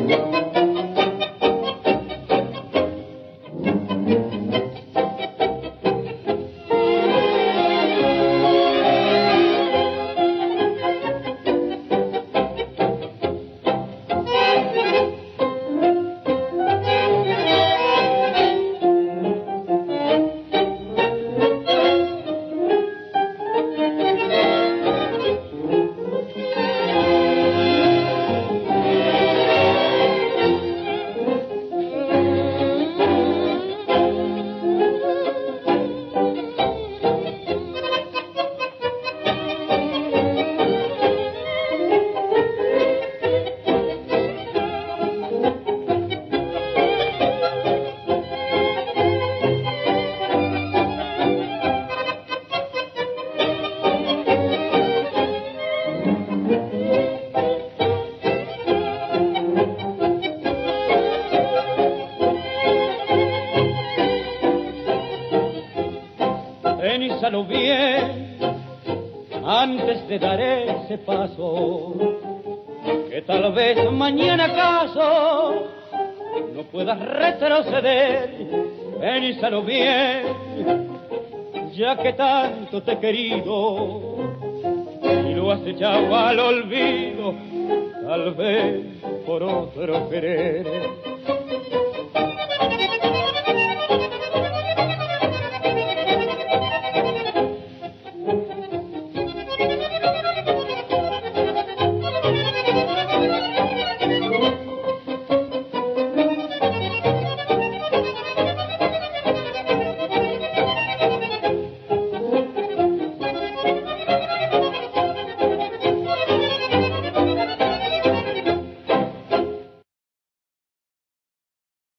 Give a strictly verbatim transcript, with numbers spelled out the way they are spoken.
Piénsalo bien antes de dar ese paso, que tal vez mañana acaso no puedas retroceder. Piénsalo bien, ya que tanto te he querido y lo has echado al olvido, tal vez por otro querer.